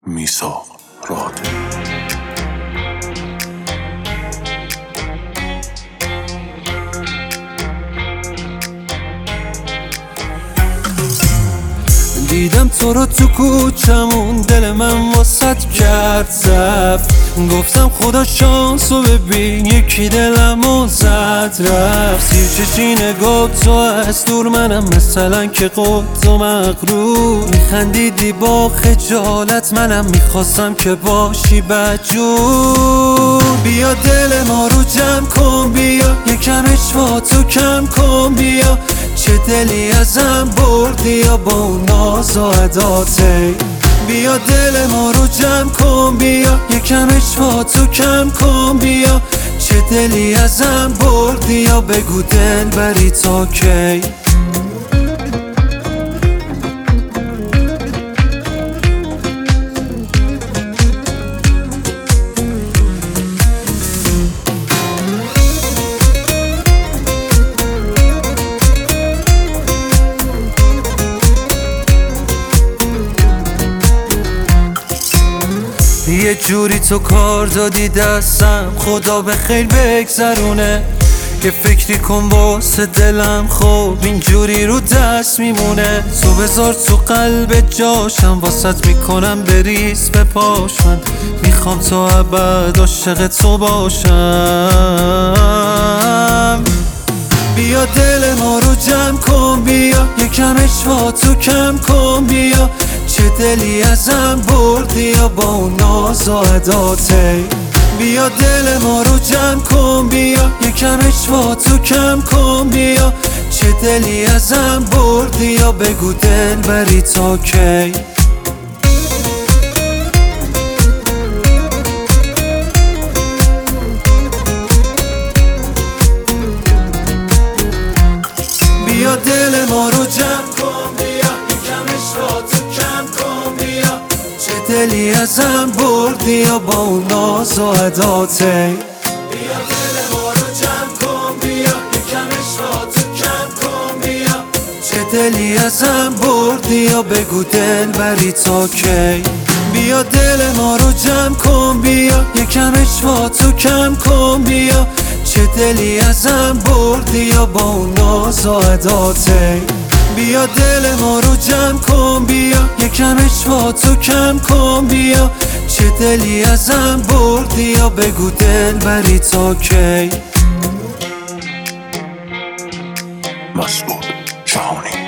میثاق راد. دیدم تو رو تو کوچمون، دل من واسط کرد ضعف. گفتم خدا شانسو ببین، یکی دلمو زد رفت. زیر چشی نگاه تو از دور، منم مثلا که قد و مغرور. میخندیدی با خجالت، منم میخواستم که باشی بدجور. بیا دل ما رو جمع کن، بیا یکم اشوا تو کم کن. بیا چه دلی ازم بردی یا با اون ناز و عداته. بیا دل ما رو جمع کن، بیا یکم اشوا تو کم کن. بیا چه دلی ازم بردی یا بگو دل بری تا کی. یه جوری تو کار دادی دستم، خدا به خیر بگذرونه. یه فکری کن واسه دلم، خب اینجوری رو دست میمونه. تو بذار تو قلب جاشم، واسط میکنم بریز به پاش. من میخوام تا ابد عاشق تو باشم. بیا دل ما رو جمع کن، بیا یکم اشوا تو کم کن. بیا چه دلی ازم بردی یا با اون ناز و عداته. بیا دل ما رو جمع کن، بیا یکم اشوا تو کم کن. بیا چه دلی ازم بردی یا بگو دل بری تا کی. بیا دل ما رو جمع کن، بیا یکم اشوا تو کم کن. بیا چه دلی ازم بردی یا با اون ناز و عداته. بیا دل ما رو جمع کن، بیا یکم اشوا تو کم کن. بیا چه دلی ازم بردی یا بگو دل بری تا کی. بیا دل ما رو جمع کن، بیا یکم اشوا تو کم کن. بیا چه دلی ازم بردی یا با اون ناز و عداته. بیا دل ما رو جمع کن، بیا یکم اشوا تو کم کن. بیا چه دلی ازم بردی یا بگو دل بری تا کی. مسعود جهانی.